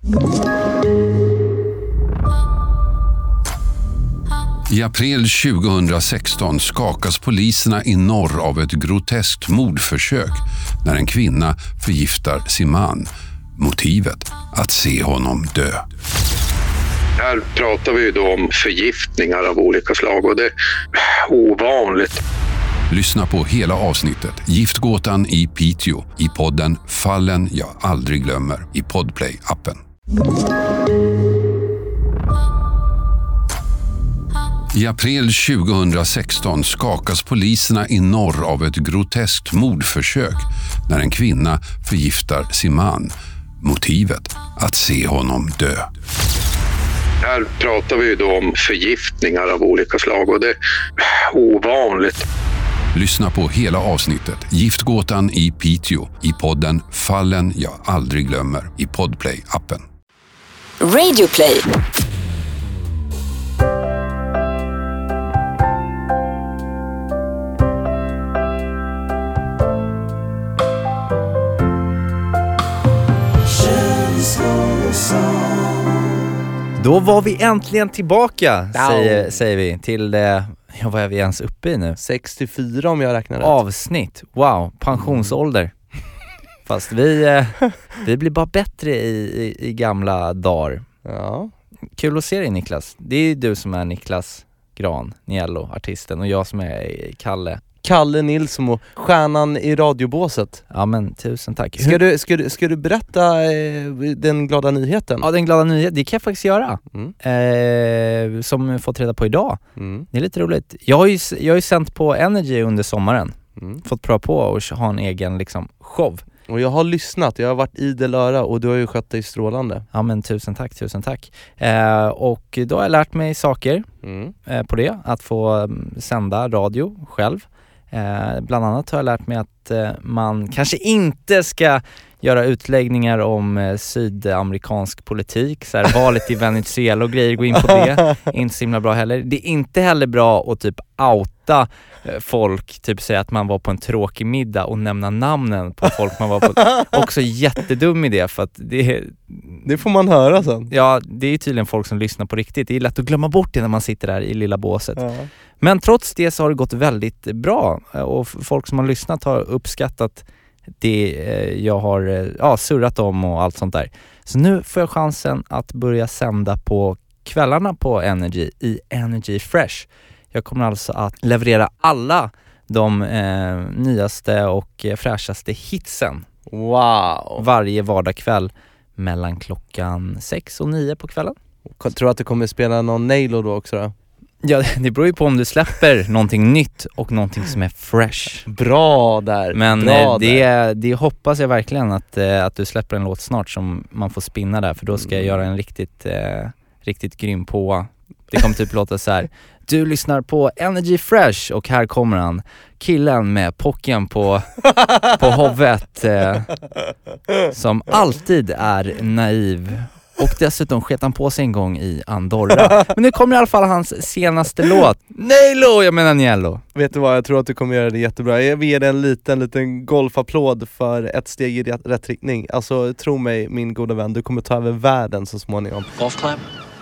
I april 2016 skakas poliserna i norr av ett groteskt mordförsök när en kvinna förgiftar sin man. Motivet: att se honom dö. Här pratar vi då om förgiftningar av olika slag och det är ovanligt. Lyssna på hela avsnittet Giftgåtan i Piteå i podden Fallen jag aldrig glömmer i Podplay-appen. I april 2016 skakas poliserna i norr av ett groteskt mordförsök när en kvinna förgiftar sin man. Motivet: att se honom dö. Här pratar vi då om förgiftningar av olika slag och det är ovanligt. Lyssna på hela avsnittet Giftgåtan i Piteå i podden Fallen jag aldrig glömmer i Podplay-appen. Radioplay. Då var vi äntligen tillbaka, säger vi, till vad är vi ens uppe i nu? 64 om jag räknar rätt. Avsnitt, wow, pensionsålder. Fast vi blir bara bättre i gamla dagar. Ja. Kul att se dig, Niklas. Det är du som är Niklas Gran, Niello, artisten, och jag som är Kalle Nilsson och stjärnan i radiobåset. Ja, men tusen tack. Ska du berätta den glada nyheten? Ja, den glada nyheten, det kan jag faktiskt göra. Som vi fått reda på idag. Det är lite roligt. Jag har ju sänt på Energy under sommaren. Fått pröva på och ha en egen liksom show. Och jag har lyssnat, jag har varit idel öra och du har ju skött dig strålande. Ja, men tusen tack. Och då har jag lärt mig saker på det. Att få sända radio själv. Bland annat har jag lärt mig att man kanske inte ska göra utläggningar om sydamerikansk politik, så här, valet i Venezuela och grejer, gå in på det. Inte så himla bra heller. Det är inte heller bra att typ outa folk, typ säga att man var på en tråkig middag och nämna namnen på folk man var på. Också jättedum idé, för att det får man höra sen. Ja, det är tydligen folk som lyssnar på riktigt. Det är lätt att glömma bort det när man sitter där i lilla båset. Ja. Men trots det så har det gått väldigt bra, och folk som har lyssnat har uppskattat det jag har surrat om och allt sånt där. Så nu får jag chansen att börja sända på kvällarna på Energy i Energy Fresh. Jag kommer alltså att leverera alla de nyaste och fräschaste hitsen. Wow! Varje vardagkväll mellan klockan 6 och 9 på kvällen. Tror du att du kommer spela någon Nailo då också då? Ja, det beror ju på om du släpper någonting nytt och någonting som är fresh. Bra där. Men det hoppas jag verkligen att du släpper en låt snart som man får spinna där, för då ska jag göra en riktigt grym på. Det kommer typ låta så här: du lyssnar på Energy Fresh och här kommer han, killen med pocken på hovet, som alltid är naiv. Och dessutom sket han på sig en gång i Andorra. Men nu kommer i alla fall hans senaste låt. Nailo, jag menar Niello. Vet du vad, jag tror att du kommer göra det jättebra. Jag vill ge dig en liten golfapplåd för ett steg i rätt riktning. Alltså, tro mig, min goda vän, du kommer ta över världen så småningom. Golf clap.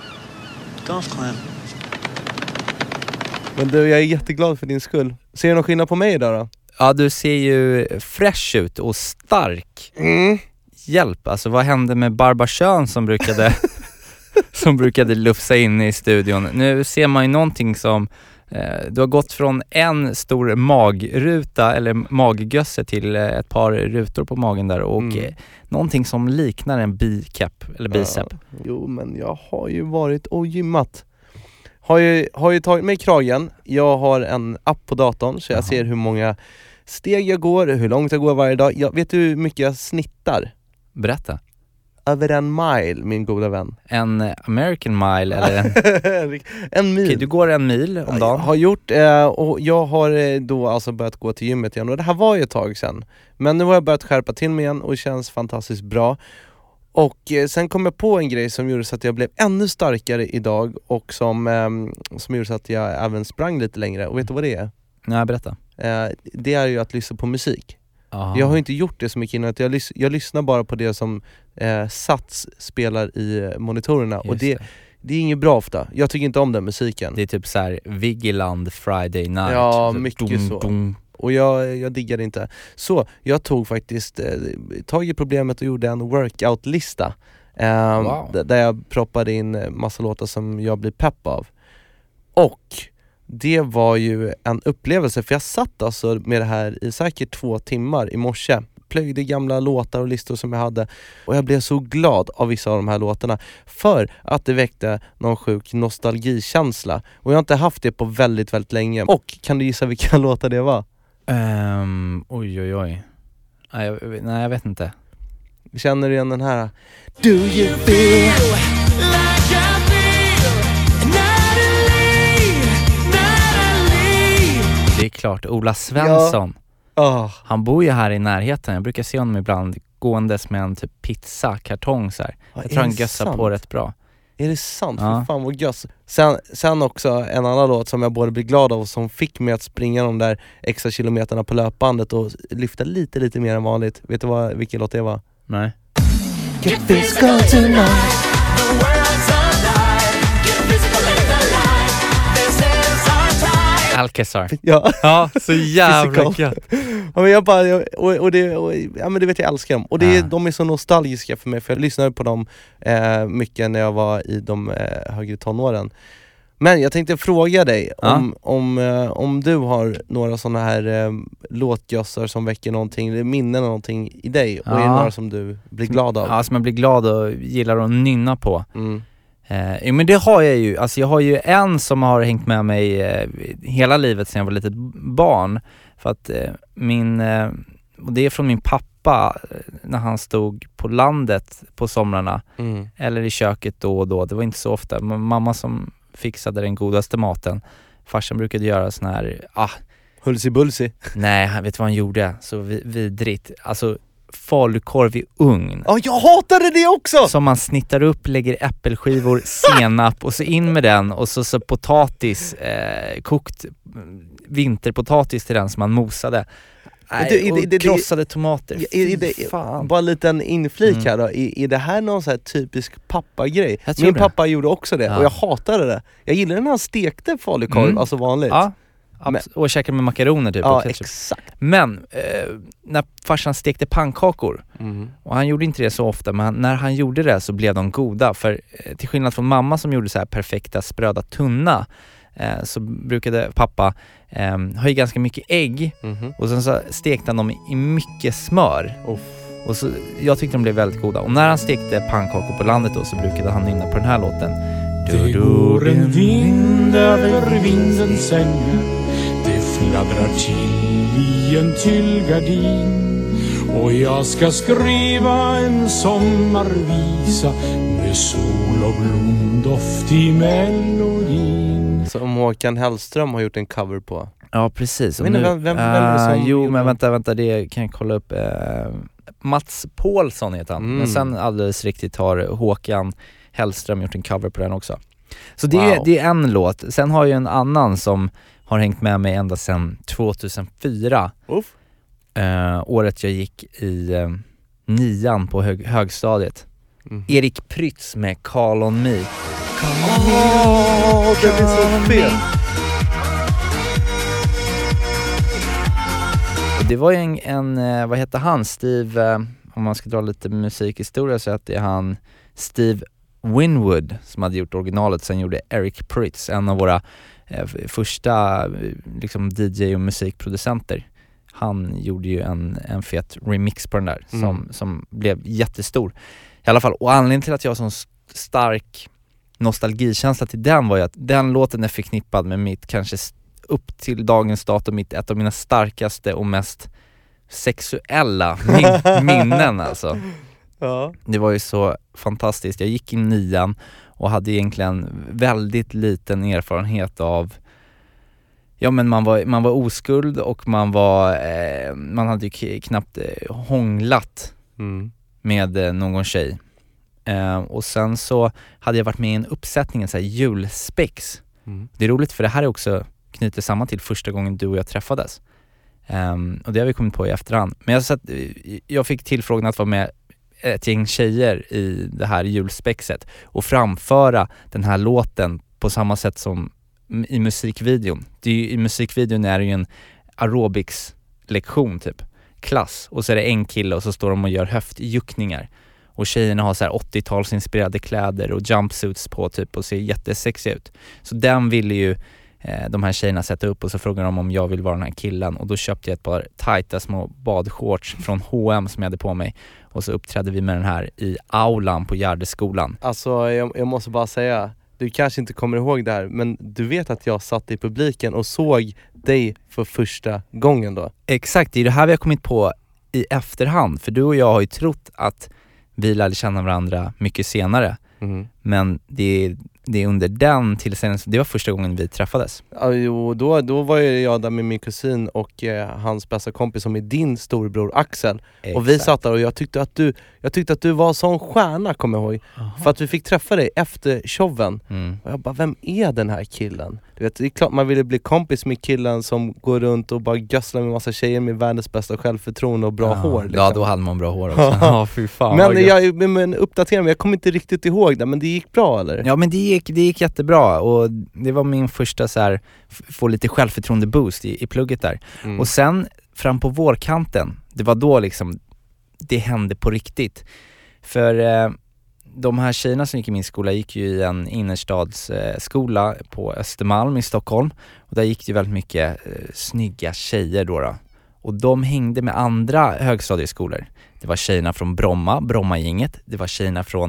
Men du, jag är jätteglad för din skull. Ser du någon skillnad på mig idag då? Ja, du ser ju fresh ut och stark. Hjälp, alltså vad hände med Barbashön som brukade lufsa in i studion? Nu ser man ju någonting som du har gått från en stor magruta eller maggösse till ett par rutor på magen där, och någonting som liknar en bicep eller bicep. Ja, jo, men jag har ju varit och gymmat. Har ju tagit mig kragen. Jag har en app på datorn så jag ser hur många steg jag går, hur långt jag går varje dag. Vet du hur mycket jag snittar? Berätta. Över 1 mile, min goda vän. En American mile eller en mil. Okej, du går 1 mil om dagen. Har gjort, och jag har då alltså börjat gå till gymmet igen. Och det här var ju ett tag sedan. Men nu har jag börjat skärpa till mig igen och det känns fantastiskt bra. Och sen kom jag på en grej som gjorde så att jag blev ännu starkare idag. Och som gjorde så att jag även sprang lite längre. Och vet du vad det är? Nej, berätta. Det är ju att lyssna på musik. Aha. Jag har inte gjort det så mycket innan. Jag lyssnar bara på det som Sats spelar i monitorerna. Just och det är inget bra ofta. Jag tycker inte om den musiken. Det är typ så här Vigiland Friday Night. Ja, så mycket så. Och jag diggar det inte. Så jag tog faktiskt tag i problemet och gjorde en workout-lista. Där jag proppade in massa låtar som jag blir pepp av. Och det var ju en upplevelse, för jag satt alltså med det här i säkert 2 timmar i morse. Plöjde gamla låtar och listor som jag hade. Och jag blev så glad av vissa av de här låtarna. För att det väckte någon sjuk nostalgikänsla. Och jag har inte haft det på väldigt, väldigt länge. Och kan du gissa vilka låtar det var? Oj. Nej, jag vet inte. Känner du igen den här? Do you feel like I feel? Det är klart, Ola Svensson. Ja. Han bor ju här i närheten. Jag brukar se honom ibland gåendes med en typ pizza-kartong så här. Jag tror han gössar på rätt bra. Är det sant? Ja. För fan vad göss. Sen också en annan låt som jag både blir glad av och som fick mig att springa de där extra kilometerna på löpbandet och lyfta lite mer än vanligt. Vet du vilken låt det var? Nej. Get physical tonight. Alcazar. Ja, så jävla gött. Ja, men jag bara, men det vet jag älskar dem. Och de är så nostalgiska för mig, för jag lyssnade på dem mycket när jag var i de högre tonåren. Men jag tänkte fråga dig om du har några sådana här låtgössar som väcker någonting, eller minnen av någonting i dig, och är det några som du blir glad av? Ja, som jag blir glad och gillar att nynna på. Men det har jag ju. Alltså jag har ju en som har hängt med mig hela livet sedan jag var litet barn. För att och det är från min pappa när han stod på landet på somrarna. Eller i köket då och då. Det var inte så ofta. Mamma som fixade den godaste maten. Farsan brukade göra sån här Hulsi-bulsi. Nej, vet du vad han gjorde? Så vidrigt. Alltså falukorv i ugn. Ja, jag hatade det också! Som man snittar upp, lägger äppelskivor, senap och så in med den, och så potatis, kokt vinterpotatis till den som man mosade. Och krossade tomater. Fan. Bara en liten inflik här då. Är det här någon så här typisk pappagrej? Min pappa gjorde också det, och jag hatade det. Jag gillade när han stekte falukorv, alltså vanligt. Ja. Och käkade med makaroner typ. Ja, exakt. Men när farsan stekte pannkakor, och han gjorde inte det så ofta, men när han gjorde det så blev de goda. För till skillnad från mamma som gjorde så här perfekta spröda tunna, så brukade pappa ha i ganska mycket ägg, och sen så stekte han dem i mycket smör. Och så, jag tyckte de blev väldigt goda. Och när han stekte pannkakor på landet då, så brukade han nynna på den här låten. Det går en vind över vindens ängar, det fladdrar till i en tyllgardin, och jag ska skriva en sommarvisa med sol och blomdoft i melodin. Som Håkan Hellström har gjort en cover på. Ja, precis. Men vem är det som... Jo, men vänta, det kan jag kolla upp. Mats Paulsson heter han. Men sen alldeles riktigt har Håkan Hellström gjort en cover på den också. Så det är en låt. Sen har jag en annan som har hängt med mig ända sedan 2004. Året jag gick i 9:an på högstadiet. Erik Prytz med Call on Me. Det är så fel. Och det var ju en vad heter han? Steve, om man ska dra lite musikhistoria, så att det är han Steve Winwood som hade gjort originalet. Sen gjorde Eric Prytz, en av våra första liksom DJ och musikproducenter. Han gjorde ju en fet remix på den där som blev jättestor i alla fall. Och anledningen till att jag har sån stark nostalgikänsla till den var ju att den låten är förknippad med mitt, kanske upp till dagens datum, ett av mina starkaste och mest sexuella minnen alltså. Ja. Det var ju så fantastiskt. Jag gick i 9:an och hade egentligen väldigt liten erfarenhet av, ja, men man var oskuld, och man hade ju knappt hånglat med någon tjej. Och sen så hade jag varit med i en uppsättning, en så här julspex. Det är roligt, för det här är också knyter samman till första gången du och jag träffades. Och det har vi kommit på i efterhand. Men jag fick tillfrågan att vara med ett gäng tjejer i det här julspexet och framföra den här låten på samma sätt som i musikvideon. I musikvideon är det ju en aerobics-lektion typ, klass, och så är det en kille och så står de och gör höftjuckningar och tjejerna har så här 80-talsinspirerade kläder och jumpsuits på typ och ser jättesexiga ut. Så den ville ju de här tjejerna sätta upp och så frågade de om jag vill vara den här killen och då köpte jag ett par tajta små badshorts från H&M som jag hade på mig och så uppträdde vi med den här i aulan på Gärdeskolan. Alltså jag måste bara säga, du kanske inte kommer ihåg det här, men du vet att jag satt i publiken och såg dig för första gången då? Exakt, det är det här vi har kommit på i efterhand, för du och jag har ju trott att vi lärde känna varandra mycket senare. Men det är under den tillställningen, det var första gången vi träffades. Ja, jo, då var jag där med min kusin och hans bästa kompis som är din storbror Axel. Exakt. Och vi satt där och jag tyckte att du var sån stjärna, kommer jag ihåg. För att vi fick träffa dig efter showen. Och jag bara, vem är den här killen? Du vet, det är klart man ville bli kompis med killen som går runt och bara gösslar med massa tjejer med världens bästa självförtroende och bra hår liksom. Ja, då hade man bra hår också. Ja, fy fan. Men uppdatera mig, jag kommer inte riktigt ihåg det, men det gick bra eller? Ja, men det gick jättebra och det var min första så här, få lite självförtroende boost i plugget där. Och sen fram på vårkanten, det var då liksom det hände på riktigt. För de här tjejerna som gick i min skola gick ju i en innerstadsskola på Östermalm i Stockholm. Och där gick det väldigt mycket snygga tjejer då. Och de hängde med andra högstadieskolor. Det var tjejerna från Brommagänget. Det var tjejerna från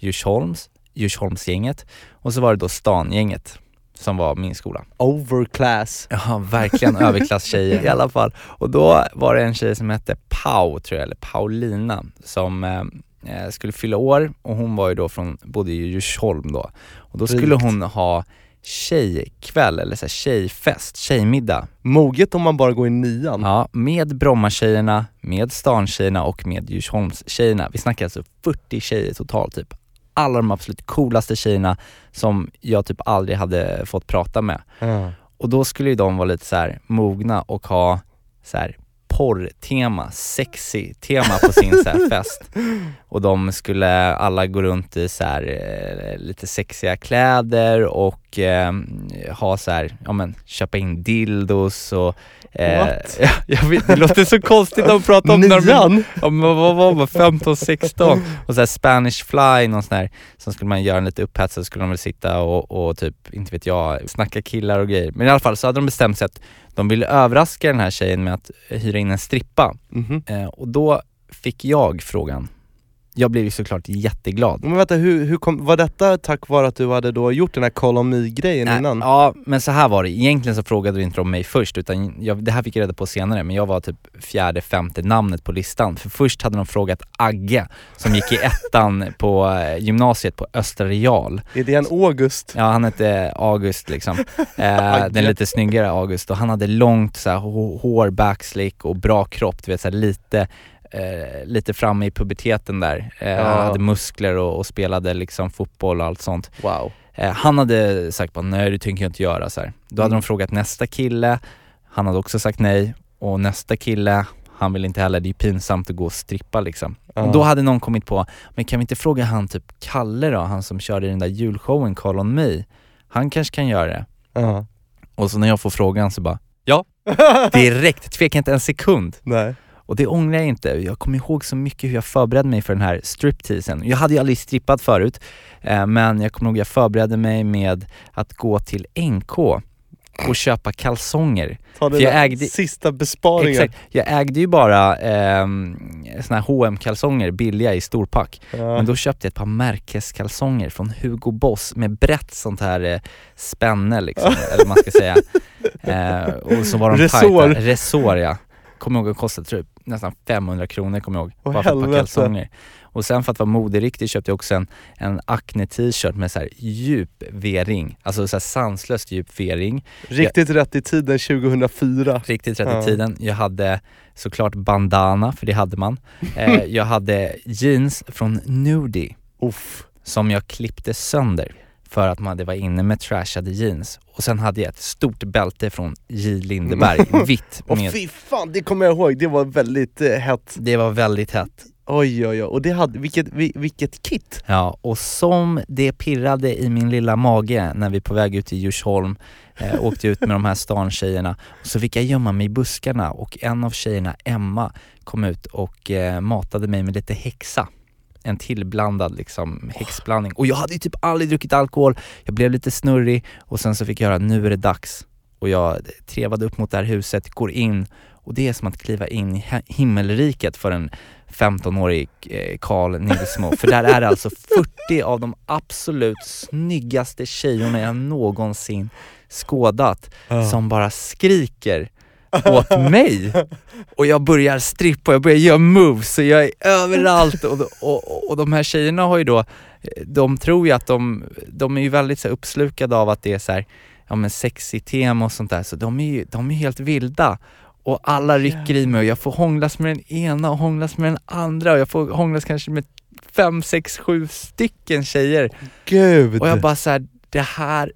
Djursholmsgänget. Och så var det då Stangänget som var min skola. Overclass. Ja, verkligen överklasstjejer i alla fall. Och då var det en tjej som hette Pau, tror jag, eller Paulina, som skulle fylla år. Och hon var ju då bodde i Djursholm då. Och då skulle hon ha tjejkväll eller så här tjejfest, tjejmiddag. Moget om man bara går i 9:an. Ja, med Brommatjejerna, med Stantjejerna och med Djursholmstjejerna. Vi snackar alltså 40 tjejer totalt typ. Alla de absolut coolaste tjejerna som jag typ aldrig hade fått prata med. Och då skulle ju de vara lite så här mogna och ha så här porrtema, sexy tema på sin så här fest. Och de skulle alla gå runt i så här lite sexiga kläder och ha så här, ja men köpa in dildos och jag vet, det låter så konstigt att prata om vad var 15-16 och så här Spanish fly, någon sån här som skulle man göra en lite upphetsad, så skulle de väl sitta och typ, inte vet jag, snacka killar och grejer. Men i alla fall så hade de bestämt sig att de ville överraska den här tjejen med att hyra in en strippa. Och då fick jag frågan. Jag blev ju såklart jätteglad. Men vänta, var detta tack vare att du hade då gjort den här Call on Me-grejen innan? Ja, men så här var det. Egentligen så frågade du inte om mig först, utan det här fick jag reda på senare. Men jag var typ 4-5 namnet på listan. För först hade de frågat Agge, som gick i ettan på gymnasiet på Östra Real. Är det en August? Ja, han hette August liksom. Den lite snyggare August. Och han hade långt så här, hår, backslick och bra kropp. Du vet, så här, lite framme i puberteten där. Han hade muskler och spelade liksom fotboll och allt sånt. Wow. Han hade sagt bara, nej, det tänker jag inte göra så här. Då hade de frågat nästa kille. Han hade också sagt nej. Och nästa kille, han ville inte heller. Det är pinsamt att gå och strippa liksom. Och då hade någon kommit på, men kan vi inte fråga han typ Kalle då? Han som körde den där julshowen Call on Me. Han kanske kan göra det. Och så när jag får frågan så bara, ja. Direkt, tvekar inte en sekund. Nej. Och det ångrar jag inte. Jag kommer ihåg så mycket hur jag förberedde mig för den här stripteasen. Jag hade ju aldrig strippat förut. Men jag kommer ihåg att jag förberedde mig med att gå till NK och köpa kalsonger. För jag ägde sista besparingen. Exakt. Jag ägde ju bara såna här H&M-kalsonger billiga i storpack. Men då köpte jag ett par märkeskalsonger från Hugo Boss med brett sånt här spänne liksom, eller man ska säga. Och så var de tajta. Resår, ja. Kommer ihåg att det kostade typ nästan 500 kronor, kommer jag ihåg. Bara för ett par kalsonger. Och sen för att vara moderiktig köpte jag också en Acne t-shirt med så här djup V-ring. Alltså så här sanslöst djup V-ring. Riktigt rätt i tiden 2004. Riktigt rätt i tiden. Jag hade såklart bandana, för det hade man. Jag hade jeans från Nudie. Som jag klippte sönder. för att man hade varit inne med trashade jeans. Och sen hade jag ett stort bälte från J. Lindeberg, vitt. Och fy fan, det kommer jag ihåg, det var väldigt hett. Det var väldigt hett. Oj, och det hade, vilket kit. Ja, och som det pirrade i min lilla mage när vi på väg ut i Djursholm åkte ut med de här starntjejerna, så fick jag gömma mig i buskarna, och en av tjejerna, Emma, kom ut och matade mig med lite häxa. En tillblandad liksom häxblandning. Och jag hade ju typ aldrig druckit alkohol. Jag blev lite snurrig, och sen så fick jag höra, nu är det dags. Och jag trevade upp mot det här huset, går in, och det är som att kliva in i himmelriket för en 15-årig Carl Nilsmo. För där är det alltså 40 av de absolut snyggaste tjejerna jag någonsin skådat som bara skriker åt mig. Och jag börjar strippa, jag börjar göra moves, och jag är överallt. Och de här tjejerna har ju då, de tror ju att de är ju väldigt så här uppslukade av att det är så här, ja men sexy tema och sånt där. Så de är helt vilda. Och alla rycker i mig, och jag får hånglas med den ena och hånglas med den andra, och jag får hånglas kanske med 5, 6, 7 stycken tjejer. Gud. Och jag bara så här, det här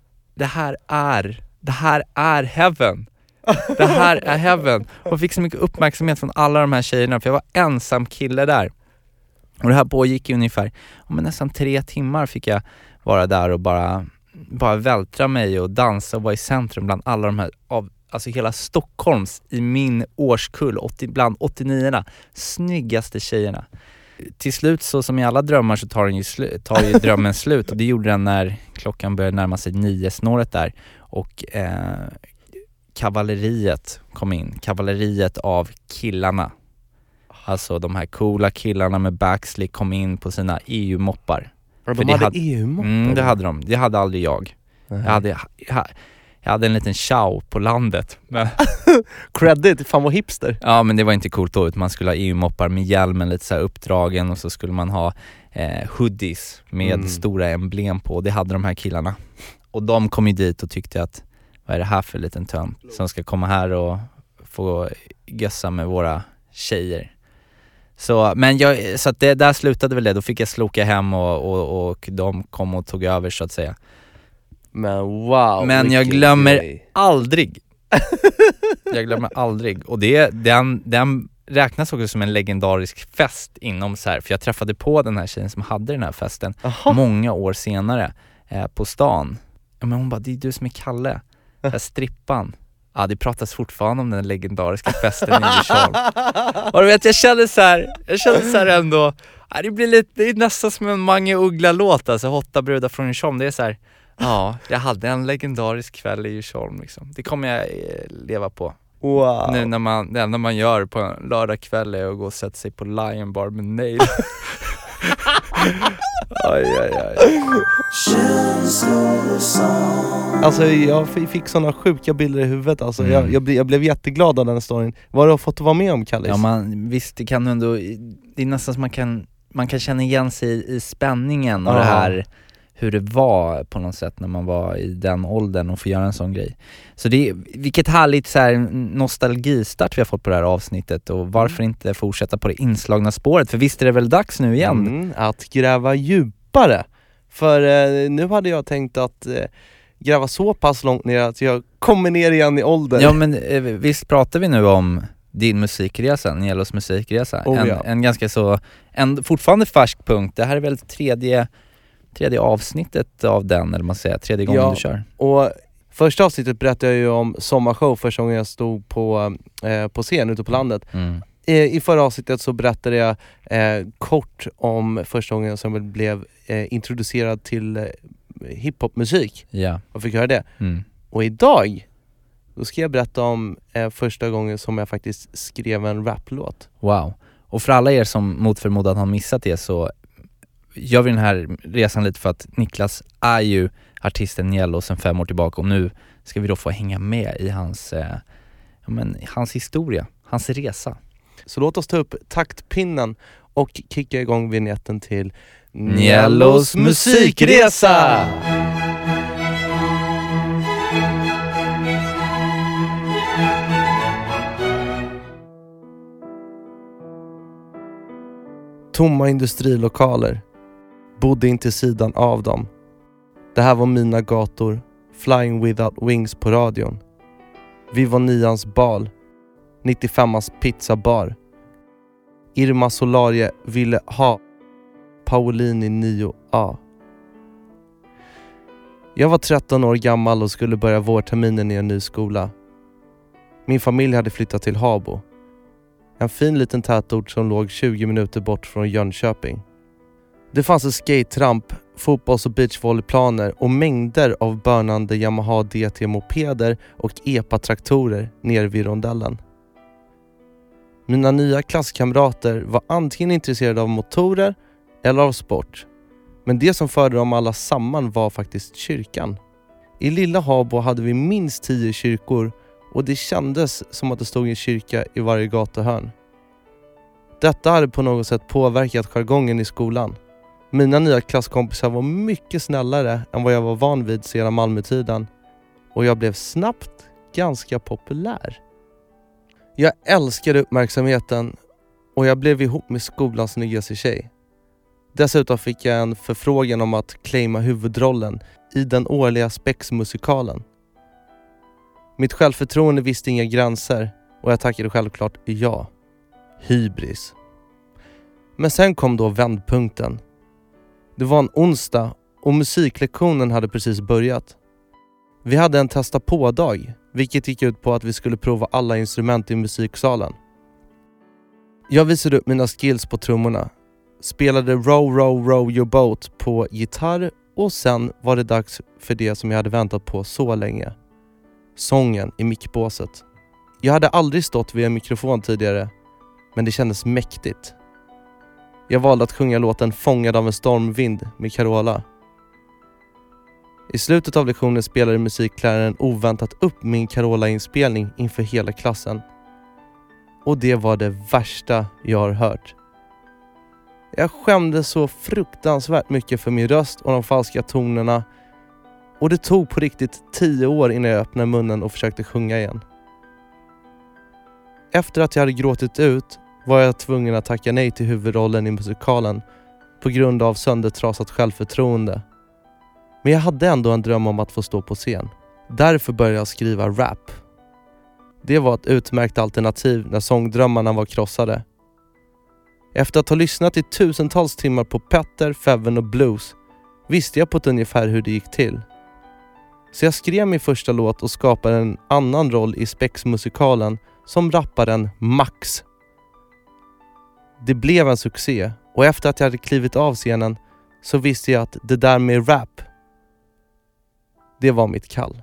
är heaven. Det här är heaven. Och jag fick så mycket uppmärksamhet från alla de här tjejerna, för jag var ensam kille där. Och det här pågick i ungefär nästan 3 timmar fick jag vara där och bara vältra mig och dansa och vara i centrum bland alla de här alltså hela Stockholms i min årskull, bland 89-orna, snyggaste tjejerna. Till slut, så som i alla drömmar, så tar ju drömmen slut, och det gjorde den när klockan började närma sig 9-snåret där, och kavalleriet kom in. Kavalleriet av killarna. Alltså de här coola killarna med backslick kom in på sina EU-moppar. De hade EU-moppar? Det hade de. Det hade aldrig jag. Jag hade en liten chow på landet. Men credit, fan vad hipster. Ja, men det var inte coolt då, utan man skulle ha EU-moppar med hjälmen lite så här uppdragen, och så skulle man ha hoodies med stora emblem på. Det hade de här killarna. Och de kom ju dit och tyckte att, vad är det här för liten tönt som ska komma här och få gössa med våra tjejer. Så, så att det där slutade väl det. Då fick jag sloka hem, och de kom och tog över, så att säga. Men wow. Men jag glömmer aldrig. Jag glömmer aldrig. Och den räknas också som en legendarisk fest inom så här. För jag träffade på den här tjejen som hade den här festen många år senare på stan. Men hon bara, det är du som är Kalle. Här strippan. Ja, det pratas fortfarande om den legendariska festen i Djursholm. Och du vet, jag kände så här ändå. Det är nästan som en Mange Uggla-låt, alltså Hotta brudar från Djursholm. Det är så här, ja, jag hade en legendarisk kväll i Djursholm liksom. Det kommer jag leva på. Wow. Nu när det enda man gör på en lördagkväll är att gå och sätta sig på Lion Bar med Nail. Aj. Alltså jag fick såna sjuka bilder i huvudet. Alltså jag blev jätteglad av den storyn. Vad har du fått att vara med om, Kallis? Ja, visst, det kan ändå, det är nästan som man kan känna igen sig i spänningen och det här, hur det var på något sätt när man var i den åldern och få göra en sån grej. Så vilket härligt så här nostalgistart vi har fått på det här avsnittet, och varför inte fortsätta på det inslagna spåret, för visst är det väl dags nu igen att gräva djupare. För nu hade jag tänkt att gräva så pass långt ner att jag kommer ner igen i ålder. Ja, men visst pratar vi nu om din musikresa, Nielos musikresa. En ganska så, fortfarande färsk punkt. Det här är väl tredje avsnittet av den, eller man säger, tredje gången du kör. Och första avsnittet berättade jag ju om sommarshow första gången jag stod på scen ute på landet. I förra avsnittet så berättade jag kort om första gången som jag blev introducerad till hiphopmusik. Ja. Och fick höra det. Och idag då ska jag berätta om första gången som jag faktiskt skrev en raplåt. Wow. Och för alla er som mot förmodan har missat det, så gör vi den här resan lite för att Niklas är ju artisten Niello sedan 5 år tillbaka, och nu ska vi då få hänga med i hans historia, hans resa. Så låt oss ta upp taktpinnen och kicka igång vignetten till Niellos musikresa! Tomma industrilokaler. Bodde inte sidan av dem. Det här var Mina gator, Flying Without Wings på radion. Vi var 9ans bal, 95ans pizzabar. Irma Solarie ville ha Paulini 9A. Jag var 13 år gammal och skulle börja vårterminen i en ny skola. Min familj hade flyttat till Habo. En fin liten tätort som låg 20 minuter bort från Jönköping. Det fanns en skate-ramp, fotbolls- och beachvolleyplaner och mängder av bönande Yamaha DT-mopeder och EPA-traktorer nere vid rondellen. Mina nya klasskamrater var antingen intresserade av motorer eller av sport. Men det som förde dem alla samman var faktiskt kyrkan. I lilla Habo hade vi minst 10 kyrkor och det kändes som att det stod en kyrka i varje gatuhörn. Detta hade på något sätt påverkat jargongen i skolan. Mina nya klasskompisar var mycket snällare än vad jag var van vid sedan Malmötiden och jag blev snabbt ganska populär. Jag älskade uppmärksamheten och jag blev ihop med skolans snyggaste tjej. Dessutom fick jag en förfrågan om att claima huvudrollen i den årliga Spex-musikalen. Mitt självförtroende visste inga gränser och jag tackade självklart ja. Hybris. Men sen kom då vändpunkten. Det var en onsdag och musiklektionen hade precis börjat. Vi hade en testa på-dag, vilket gick ut på att vi skulle prova alla instrument i musiksalen. Jag visade upp mina skills på trummorna, spelade Row Row Row Your Boat på gitarr och sen var det dags för det som jag hade väntat på så länge. Sången i mickbåset. Jag hade aldrig stått vid en mikrofon tidigare, men det kändes mäktigt. Jag valde att sjunga låten Fångad av en stormvind med Carola. I slutet av lektionen spelade musikläraren oväntat upp min Carola-inspelning inför hela klassen. Och det var det värsta jag har hört. Jag skämdes så fruktansvärt mycket för min röst och de falska tonerna. Och det tog på riktigt 10 år innan jag öppnade munnen och försökte sjunga igen. Efter att jag hade gråtit ut var jag tvungen att tacka nej till huvudrollen i musikalen på grund av söndertrasat självförtroende. Men jag hade ändå en dröm om att få stå på scen. Därför började jag skriva rap. Det var ett utmärkt alternativ när sångdrömmarna var krossade. Efter att ha lyssnat i tusentals timmar på Petter, Feven och Blues visste jag på ett ungefär hur det gick till. Så jag skrev min första låt och skapade en annan roll i Spex-musikalen som rapparen Max. Det blev en succé och efter att jag hade klivit av scenen så visste jag att det där med rap, det var mitt kall.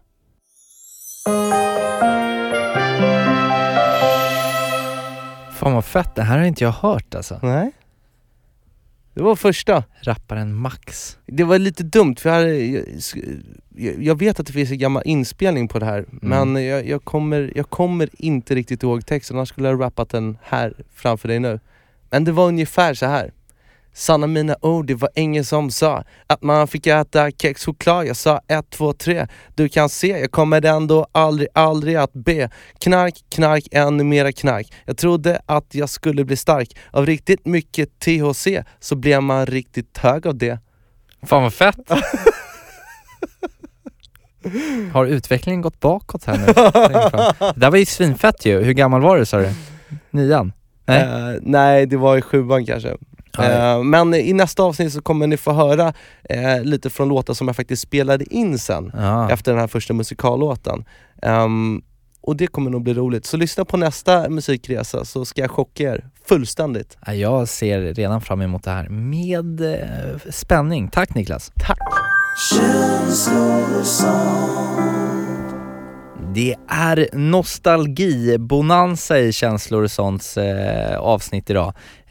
Fan vad fett, det här har inte jag hört alltså. Nej. Det var första. Rapparen Max. Det var lite dumt för jag vet att det finns en gammal inspelning på det här. Men jag kommer inte riktigt ihåg texten. Annars skulle jag ha rappat den här framför dig nu. Men det var ungefär så här. Sanna mina ord, det var ingen som sa att man fick äta kexchoklad. Jag sa 1, 2, 3. Du kan se, jag kommer ändå aldrig att be. Knark, knark, ännu mera knark. Jag trodde att jag skulle bli stark. Av riktigt mycket THC så blev man riktigt hög av det. Fan vad fett. Har utvecklingen gått bakåt här nu? Det där var ju svinfett ju. Hur gammal var du, sa du? 9? Nej. Nej, det var i 7 kanske. Men i nästa avsnitt så kommer ni få höra lite från låtar som jag faktiskt spelade in sen efter den här första musikallåten. Och det kommer nog bli roligt. Så lyssna på nästa musikresa så ska jag chocka er fullständigt. Jag ser redan fram emot det här med spänning. Tack Niklas. Tack. Det är nostalgi-bonanza i Känslor och sånts avsnitt idag.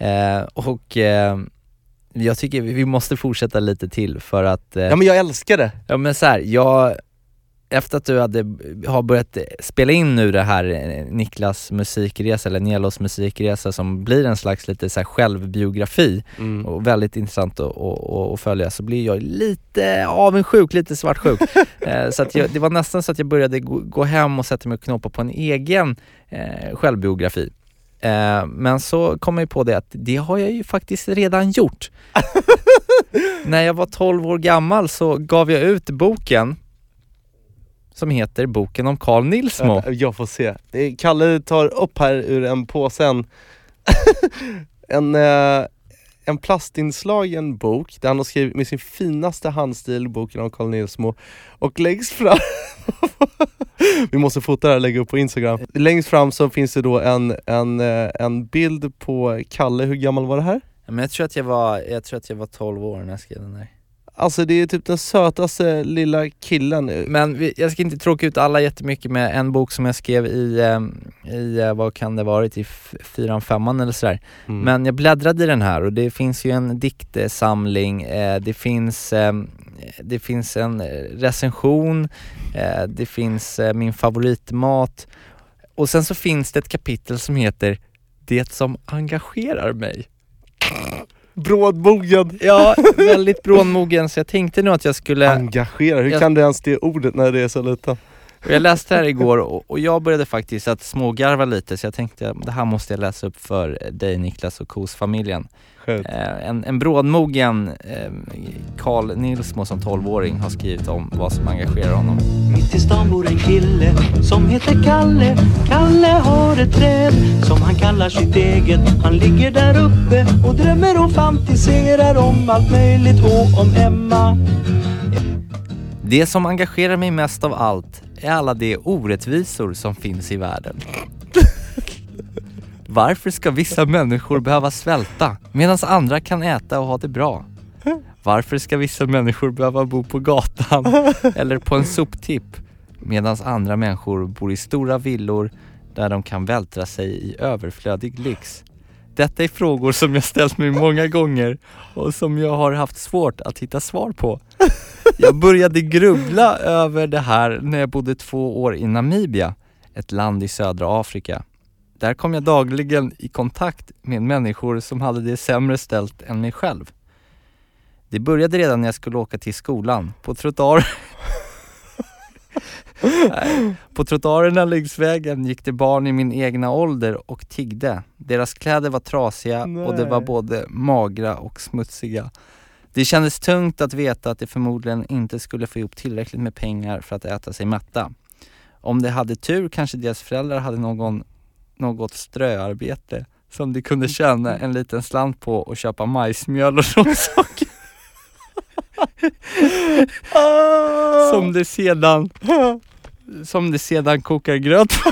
Jag tycker vi måste fortsätta lite till för att... Ja, men jag älskar det. Ja, men så här, efter att du har börjat spela in nu det här Niklas musikresa eller Nelos musikresa som blir en slags lite så här självbiografi och väldigt intressant att följa, så blir jag lite avundsjuk, lite svartsjuk. Så att det var nästan så att jag började gå hem och sätta mig och knoppa på en egen självbiografi. Men så kom jag på det att det har jag ju faktiskt redan gjort. När jag var 12 år gammal så gav jag ut boken som heter Boken om Carl Nilsmo. Jag får se. Kalle tar upp här ur en påsen en plastinslagen bok där han har skrivit med sin finaste handstil boken om Carl Nilsmo, och längst fram vi måste fota det här och lägga upp på Instagram. Längst fram så finns det då en bild på Kalle. Hur gammal var det här? Men jag tror att jag var 12 år när jag skrev den där. Alltså det är typ den sötaste lilla killen. Men jag ska inte tråka ut alla jättemycket med en bok som jag skrev i vad kan det varit, i 4-5 eller sådär. Men jag bläddrade i den här och det finns ju en diktsamling, det finns en recension, det finns min favoritmat, och sen så finns det ett kapitel som heter Det som engagerar mig. Brådmogen. Ja, väldigt brådmogen, så jag tänkte nog att jag skulle engagera. Hur kan du ens det ordet när det är så lite? Jag läste här igår och jag började faktiskt att smågarva lite, så jag tänkte det här måste jag läsa upp för dig, Niklas, och Kos-familjen. En brådmogen Carl Nilsmo som 12-åring har skrivit om vad som engagerar honom. Mitt i stan bor en kille som heter Kalle. Kalle har ett träd som han kallar sitt eget. Han ligger där uppe och drömmer och fantiserar om allt möjligt och om Emma. Det som engagerar mig mest av allt är alla de orättvisor som finns i världen. Varför ska vissa människor behöva svälta medan andra kan äta och ha det bra? Varför ska vissa människor behöva bo på gatan eller på en soptipp medan andra människor bor i stora villor där de kan vältra sig i överflödig lyx? Detta är frågor som jag ställt mig många gånger och som jag har haft svårt att hitta svar på. Jag började grubbla över det här när jag bodde 2 år i Namibia, ett land i södra Afrika. Där kom jag dagligen i kontakt med människor som hade det sämre ställt än mig själv. Det började redan när jag skulle åka till skolan. På trottoarerna längs vägen gick det barn i min egna ålder och tiggde. Deras kläder var trasiga och det var både magra och smutsiga. Det kändes tungt att veta att de förmodligen inte skulle få ihop tillräckligt med pengar för att äta sig mätta. Om de hade tur kanske deras föräldrar hade något ströarbete som de kunde tjäna en liten slant på och köpa majsmjöl och råsaker. som det sedan kokar gröt på.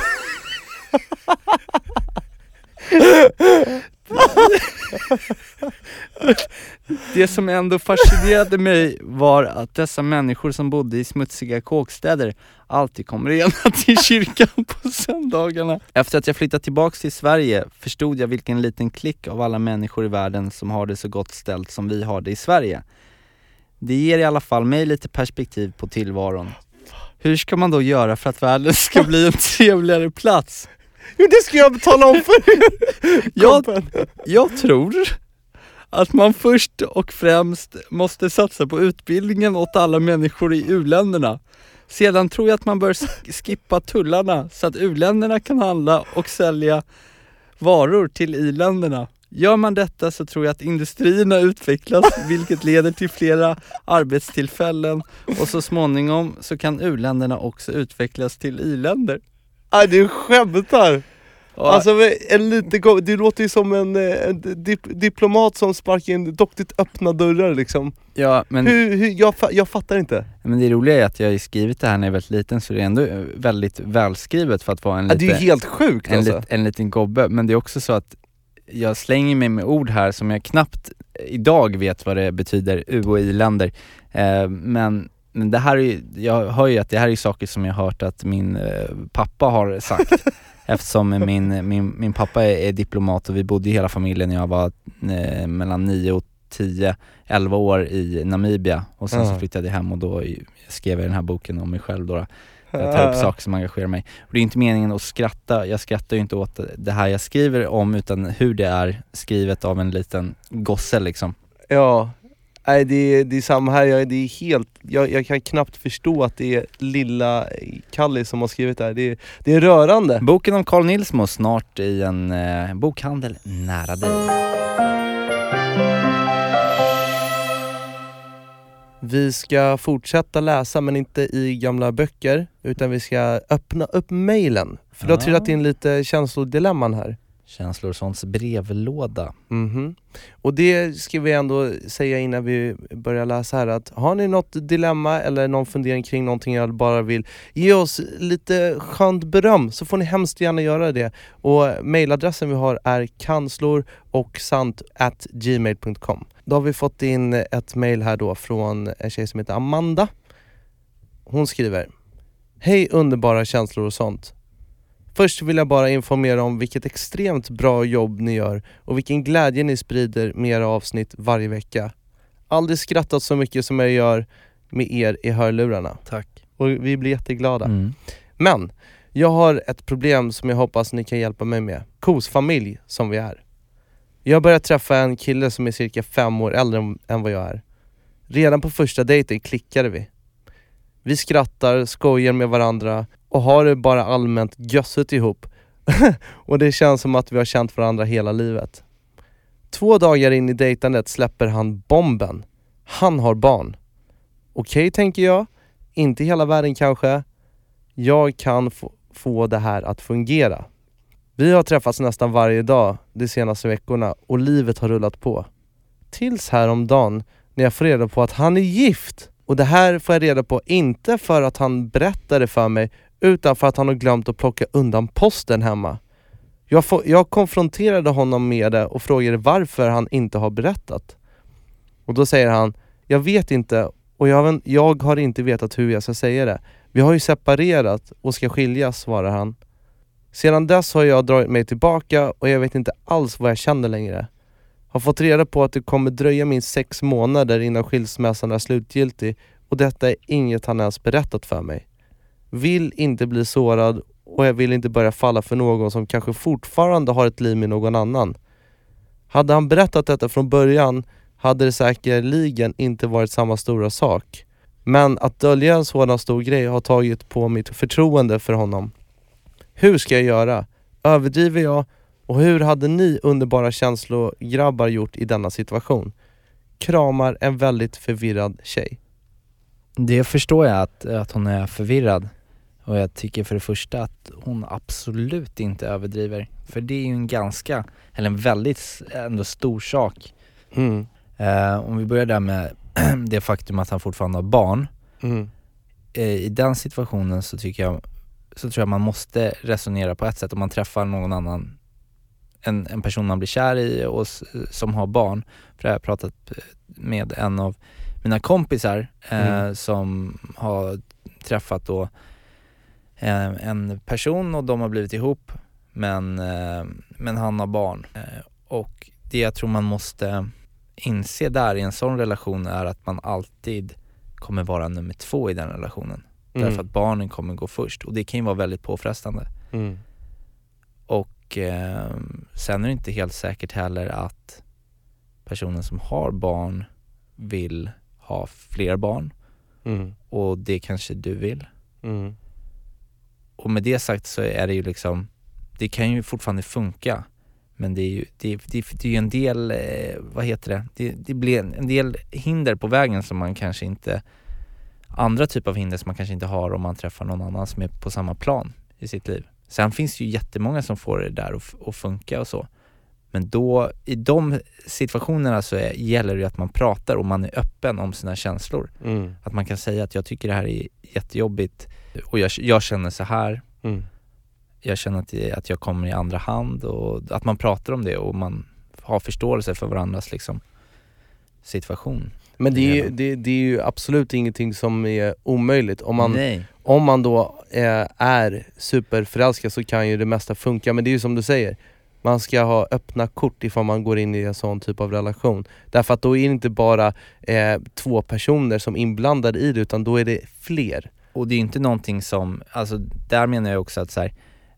Det som ändå fascinerade mig var att dessa människor som bodde i smutsiga kåkstäder alltid kom rena till kyrkan på söndagarna. Efter att jag flyttat tillbaka till Sverige förstod jag vilken liten klick av alla människor i världen som har det så gott ställt som vi har det i Sverige. Det ger i alla fall mig lite perspektiv på tillvaron. Hur ska man då göra för att världen ska bli en trevligare plats? Jo, det ska jag tala om för er. Jag tror att man först och främst måste satsa på utbildningen åt alla människor i u-länderna. Sedan tror jag att man bör skippa tullarna så att u-länderna kan handla och sälja varor till i-länderna. Gör man detta så tror jag att industrierna utvecklas, vilket leder till flera arbetstillfällen, och så småningom så kan u-länderna också utvecklas till i-länder. Du skämtar. Alltså du låter ju som en diplomat som sparkar in doktigt öppna dörrar liksom. Ja, men jag fattar inte. Men det roliga är att jag har skrivit det här när jag var liten, så det är ändå väldigt välskrivet för att vara en liten, det är ju helt sjukt alltså. En liten gobbe, men det är också så att jag slänger mig med ord här som jag knappt idag vet vad det betyder, u- och i-länder. Men det här är, jag hör ju att det här är saker som jag har hört att min pappa har sagt. Eftersom min pappa är diplomat och vi bodde i hela familjen när jag var mellan 9 och 10-11 år i Namibia. Och sen så flyttade jag hem och då skrev jag den här boken om mig själv då. Jag tar upp saker som engagerar mig. Och det är inte meningen att skratta. Jag skrattar ju inte åt det här jag skriver om, utan hur det är skrivet av en liten gosse liksom. Ja, Nej, det är samma här. Det är helt, jag kan knappt förstå att det är lilla Kalle som har skrivit det här. Det är rörande. Boken om Carl Nilsmo snart i en bokhandel nära dig. Vi ska fortsätta läsa, men inte i gamla böcker, utan vi ska öppna upp mejlen. För det har trillat in lite känslodilemman här. Känslor och sånts brevlåda. Och det ska vi ändå säga innan vi börjar läsa här, att har ni något dilemma eller någon fundering kring någonting, eller bara vill ge oss lite skönt beröm, så får ni hemskt gärna göra det. Och mejladressen vi har är kanslorochsant@gmail.com. Då har vi fått in ett mejl här då från en tjej som heter Amanda. Hon skriver: Hej underbara känslor och sånt. Först vill jag bara informera om vilket extremt bra jobb ni gör och vilken glädje ni sprider med era avsnitt varje vecka. Aldrig skrattat så mycket som jag gör med er i hörlurarna. Tack. Och vi blir jätteglada. Men jag har ett problem som jag hoppas ni kan hjälpa mig med. Kosfamilj som vi är. Jag har börjat träffa en kille som är cirka 5 år äldre än vad jag är. Redan på första dejten klickade vi. Vi skrattar, skojar med varandra och har det bara allmänt gössigt ihop. Och det känns som att vi har känt varandra hela livet. 2 dagar in i dejtandet släpper han bomben. Han har barn. Okej, tänker jag. Inte hela världen kanske. Jag kan få det här att fungera. Vi har träffats nästan varje dag de senaste veckorna och livet har rullat på. Tills häromdagen när jag får reda på att han är gift. Och det här får jag reda på inte för att han berättade för mig, utan för att han har glömt att plocka undan posten hemma. Jag konfronterade honom med det och frågade varför han inte har berättat. Och då säger han: jag vet inte, och jag har inte vetat hur jag ska säga det. Vi har ju separerat och ska skiljas, svarar han. Sedan dess har jag dragit mig tillbaka och jag vet inte alls vad jag känner längre. Har fått reda på att det kommer dröja minst 6 månader innan skilsmässan är slutgiltig, och detta är inget han ens berättat för mig. Vill inte bli sårad och jag vill inte börja falla för någon som kanske fortfarande har ett liv med någon annan. Hade han berättat detta från början hade det säkerligen inte varit samma stora sak. Men att dölja en sådan stor grej har tagit på mitt förtroende för honom. Hur ska jag göra? Överdriver jag? Och hur hade ni underbara känslograbbar gjort i denna situation? Kramar en väldigt förvirrad tjej. Det förstår jag att hon är förvirrad. Och jag tycker för det första att hon absolut inte överdriver. För det är ju en väldigt ändå stor sak. Om vi börjar där med det faktum att han fortfarande har barn. I den situationen så tror jag man måste resonera på ett sätt. Om man träffar någon annan, en person man blir kär i och som har barn. För jag har pratat med en av mina kompisar som har träffat då en person och de har blivit ihop, men han har barn. Och det jag tror man måste inse där i en sån relation är att man alltid kommer vara nummer 2 i den relationen. Därför att barnen kommer gå först. Och det kan ju vara väldigt påfrestande. Och sen är det inte helt säkert heller att personen som har barn vill ha fler barn. Och det kanske du vill. Och med det sagt så är det ju liksom, det kan ju fortfarande funka. Men det är ju en del, det blir en del hinder på vägen som man kanske inte, andra typer av hinder som man kanske inte har om man träffar någon annan som är på samma plan i sitt liv. Sen finns det ju jättemånga som får det där och funka och så. Men då, i de situationerna så gäller det att man pratar och man är öppen om sina känslor. Att man kan säga att jag tycker det här är jättejobbigt och jag känner så här. Jag känner att jag kommer i andra hand, och att man pratar om det och man har förståelse för varandras liksom situation. Men det är ju absolut ingenting som är omöjligt. Om man då är superförälskad så kan ju det mesta funka. Men det är ju som du säger, man ska ha öppna kort ifall man går in i en sån typ av relation. Därför att då är det inte bara 2 personer som är inblandade i det, utan då är det fler. Och det är inte någonting som, alltså där menar jag också att så här,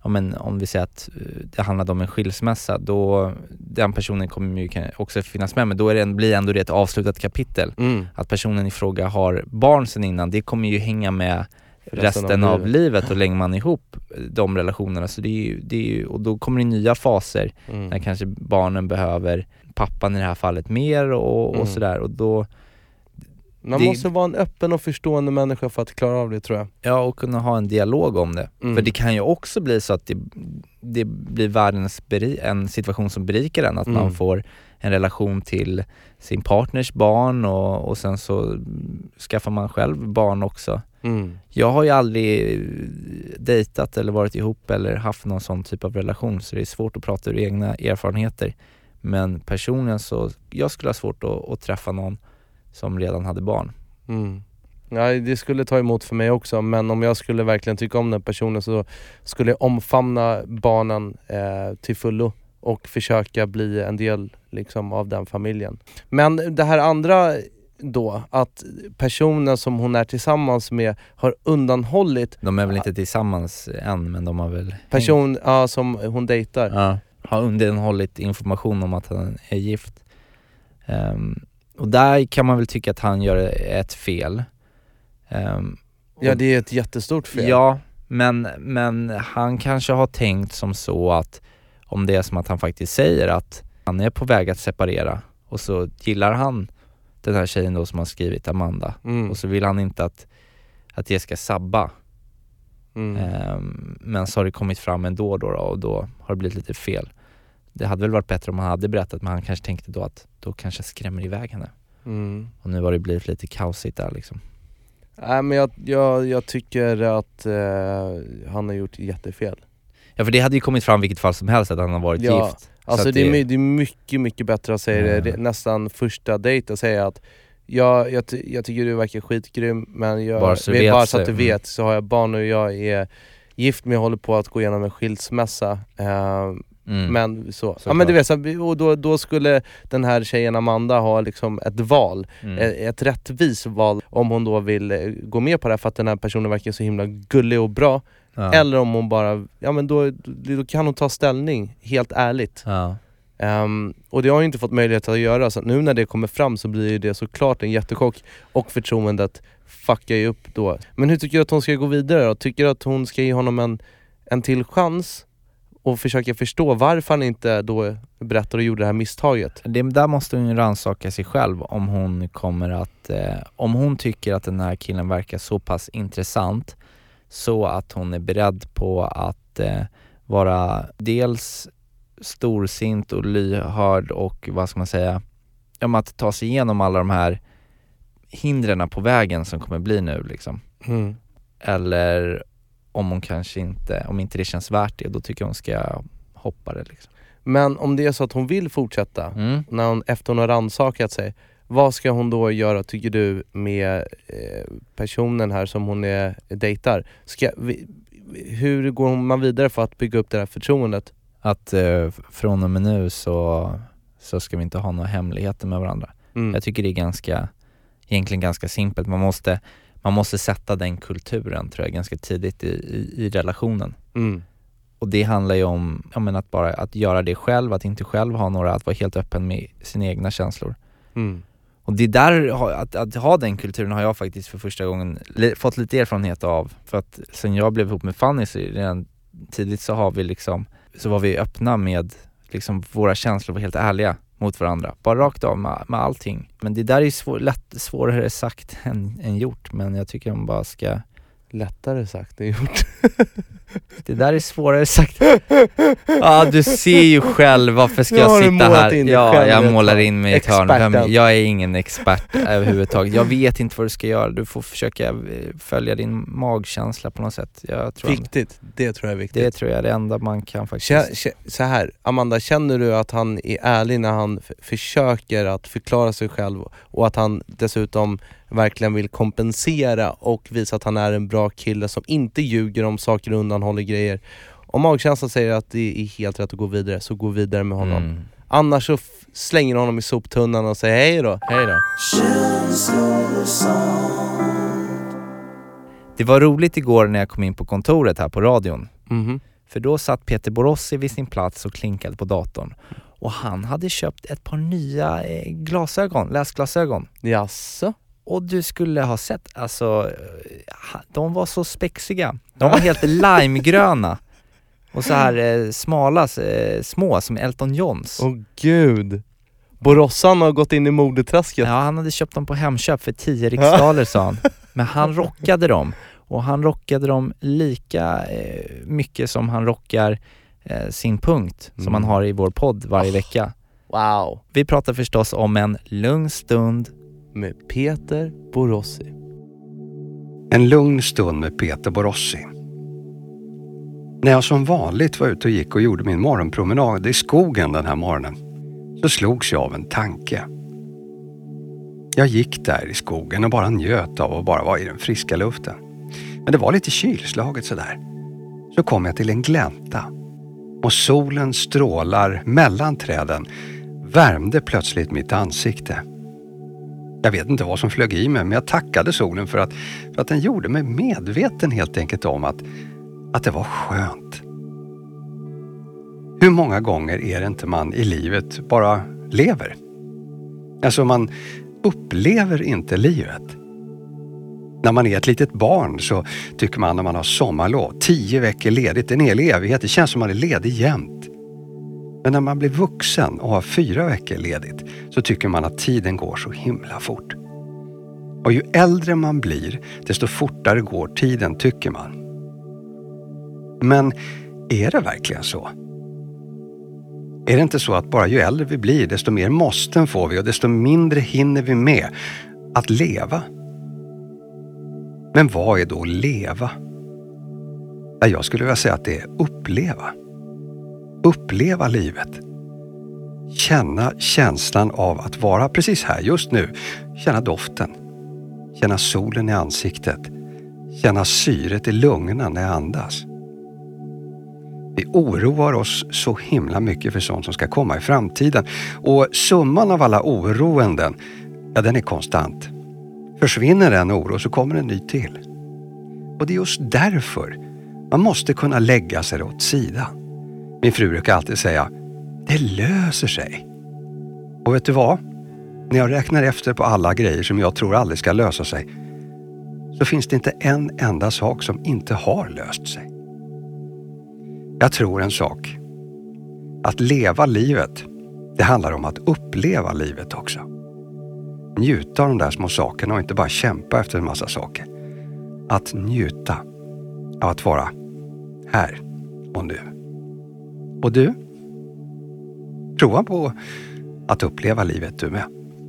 men om vi säger att det handlade om en skilsmässa, då den personen kommer ju också finnas med, men då blir ändå det ett avslutat kapitel. Att personen i fråga har barn sen innan, det kommer ju hänga med resten av livet och lägger man ihop de relationerna, så det är ju, och då kommer det nya faser när kanske barnen behöver pappan i det här fallet mer och sådär, och då man måste vara en öppen och förstående människa för att klara av det, tror jag. Ja, och kunna ha en dialog om det. För det kan ju också bli så att det blir en situation som berikar en, att man får en relation till sin partners barn och sen så skaffar man själv barn också. Jag har ju aldrig dejtat eller varit ihop eller haft någon sån typ av relation, så det är svårt att prata ur egna erfarenheter. Men personligen så, jag skulle ha svårt att träffa någon som redan hade barn. Ja, det skulle ta emot för mig också, men om jag skulle verkligen tycka om den personen så skulle jag omfamna barnen till fullo och försöka bli en del liksom av den familjen. Men det här andra då, att personen som hon är tillsammans med har undanhållit... De är väl inte tillsammans än, men de har väl... som hon dejtar. Har undanhållit information om att han är gift. Och där kan man väl tycka att han gör ett fel. Ja, det är ett jättestort fel. Ja, men han kanske har tänkt som så att om det är som att han faktiskt säger att han är på väg att separera, och så gillar han den här tjejen då som har skrivit, Amanda, och så vill han inte att det ska sabba. Men så har det kommit fram ändå och då har det blivit lite fel. Det hade väl varit bättre om han hade berättat, men han kanske tänkte då att då kanske jag skrämmer iväg henne. Och nu har det blivit lite kaosigt där liksom. Nej, men jag tycker att han har gjort jättefel. Ja, för det hade ju kommit fram vilket fall som helst att han har varit gift. Alltså det är mycket, mycket bättre att säga det nästan första dejt, och säga att jag tycker du verkar skitgrym, men bara så att du vet, så har jag barn och jag är gift, men jag håller på att gå igenom en skilsmässa. Men så. Ja, men du vet, och då skulle den här tjejen Amanda ha liksom ett val, ett rättvis val, om hon då vill gå med på det för att den här personen verkar så himla gullig och bra. Eller om hon bara, ja men då kan hon ta ställning helt ärligt. Och det har ju inte fått möjlighet att göra, så nu när det kommer fram så blir det såklart en jättechock, och förtroendet fuckar ju upp då. Men hur tycker du att hon ska gå vidare då? Tycker du att hon ska ge honom en till chans och försöka förstå varför han inte då berättar och gjorde det här misstaget? Det där måste hon ju rannsaka sig själv, om hon kommer att om hon tycker att den här killen verkar så pass intressant så att hon är beredd på att vara dels storsint och lyhörd och vad ska man säga, om att ta sig igenom alla de här hindren på vägen som kommer bli nu liksom. Eller om hon kanske inte, om inte det känns värt det, då tycker hon ska hoppa det liksom. Men om det är så att hon vill fortsätta, när efter hon har rannsakat sig, vad ska hon då göra, tycker du, med personen här som hon dejtar? Hur går man vidare för att bygga upp det här förtroendet? Att från och med nu så ska vi inte ha några hemligheter med varandra. Jag tycker det är egentligen ganska simpelt. Man måste sätta den kulturen, tror jag, ganska tidigt i relationen. Och det handlar ju om att göra det själv, att inte själv ha några, att vara helt öppen med sina egna känslor. Och det där, att ha den kulturen har jag faktiskt för första gången fått lite erfarenhet av. För att sen jag blev ihop med Fanny, så redan tidigt så var vi öppna med liksom, våra känslor, var helt ärliga mot varandra. Bara rakt av med allting. Men det där är svårare sagt än gjort. Men jag tycker man bara ska... Lättare sagt än gjort. Det där är svårare sagt. Ja, du ser ju själv, varför ska jag sitta här? Ja, jag målar in mig i ett hörn. Jag är ingen expert överhuvudtaget. Jag vet inte vad du ska göra. Du får försöka följa din magkänsla på något sätt. Viktigt, det tror jag är viktigt. Det tror jag är det enda man kan faktiskt. Så här, Amanda, känner du att han är ärlig när han försöker att förklara sig själv, och att han dessutom verkligen vill kompensera och visa att han är en bra kille som inte ljuger om saker och undanhåller grejer? Om magkänslan säger att det är helt rätt att gå vidare, så gå vidare med honom. Annars så slänger honom i soptunnan och säger hej då. Det var roligt igår när jag kom in på kontoret här på radion. För då satt Peter Borossi vid sin plats och klinkade på datorn. Och han hade köpt ett par nya läsglasögon. Jaså? Och du skulle ha sett, alltså, de var så spexiga. De var helt limegröna. Och så här små som Elton Johns. Åh gud. Borossan har gått in i modetrasket. Ja, han hade köpt dem på Hemköp för 10 riksdaler, sa han. Men han rockade dem. Och han rockade dem lika mycket som han rockar sin punkt som han har i vår podd varje vecka. Wow. Vi pratar förstås om en lugn stund med Peter Borossi. En lugn stund med Peter Borossi. När jag som vanligt var ute och gick och gjorde min morgonpromenad i skogen den här morgonen så slogs jag av en tanke. Jag gick där i skogen och bara njöt av att bara vara i den friska luften. Men det var lite kylslaget sådär. Så kom jag till en glänta och solen strålar mellan träden värmde plötsligt mitt ansikte. Jag vet inte vad som flög i mig, men jag tackade solen för att den gjorde mig medveten helt enkelt om att det var skönt. Hur många gånger är det inte man i livet bara lever? Alltså man upplever inte livet. När man är ett litet barn så tycker man när man har sommarlov, 10 veckor ledigt, en hel evighet, det känns som man är ledig jämt. Men när man blir vuxen och har 4 veckor ledigt så tycker man att tiden går så himla fort. Och ju äldre man blir, desto fortare går tiden, tycker man. Men är det verkligen så? Är det inte så att bara ju äldre vi blir, desto mer måsten får vi och desto mindre hinner vi med att leva? Men vad är då leva? Jag skulle vilja säga att det är uppleva. Uppleva livet. Känna känslan av att vara precis här just nu. Känna doften. Känna solen i ansiktet. Känna syret i lungorna när jag andas. Vi oroar oss så himla mycket för sånt som ska komma i framtiden. Och summan av alla oroenden, ja, den är konstant. Försvinner en oro så kommer en ny till. Och det är just därför man måste kunna lägga sig åt sidan. Min fru brukar alltid säga, det löser sig. Och vet du vad? När jag räknar efter på alla grejer som jag tror aldrig ska lösa sig, så finns det inte en enda sak som inte har löst sig. Jag tror en sak. Att leva livet, det handlar om att uppleva livet också. Njuta av de där små sakerna och inte bara kämpa efter en massa saker. Att njuta av att vara här och nu. Och du? Prova på att uppleva livet du med.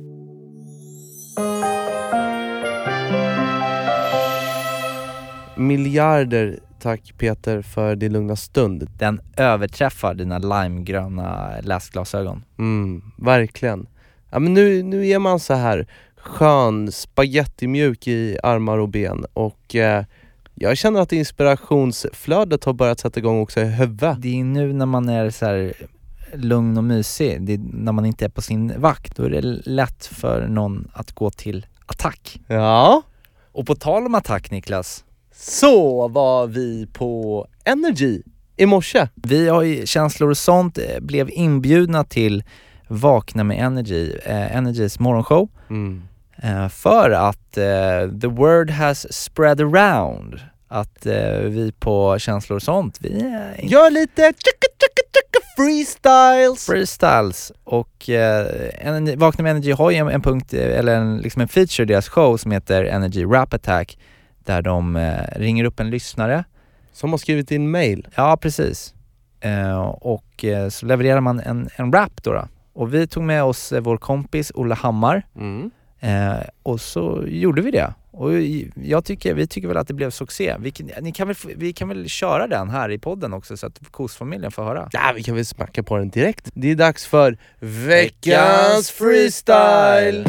Miljarder tack Peter för din lugna stund. Den överträffar dina limegröna läsglasögon. Verkligen. Ja, men nu är man så här skön, spagettimjuk i armar och ben. Och jag känner att inspirationsflödet har börjat sätta igång också i huvudet. Det är nu när man är så här lugn och mysig, det är när man inte är på sin vakt, då är det lätt för någon att gå till attack. Ja. Och på tal om attack, Niklas, så var vi på Energy i morse. Vi har ju känslor och sånt, blev inbjudna till Vakna med Energys morgonshow. För att the word has spread around att vi på känslor och sånt, vi gör lite freestyles och Vakna med Energy har ju en punkt eller liksom en feature i deras show som heter Energy Rap Attack, där de ringer upp en lyssnare som har skrivit in mail. Ja, precis. Och så levererar man en rap då. Och vi tog med oss vår kompis Olle Hammar. Och så gjorde vi det. Och vi tycker väl att det blev succé. Vi kan väl köra den här i podden också så att KOS-familjen får höra. Ja, vi kan väl smacka på den direkt. Det är dags för veckans freestyle.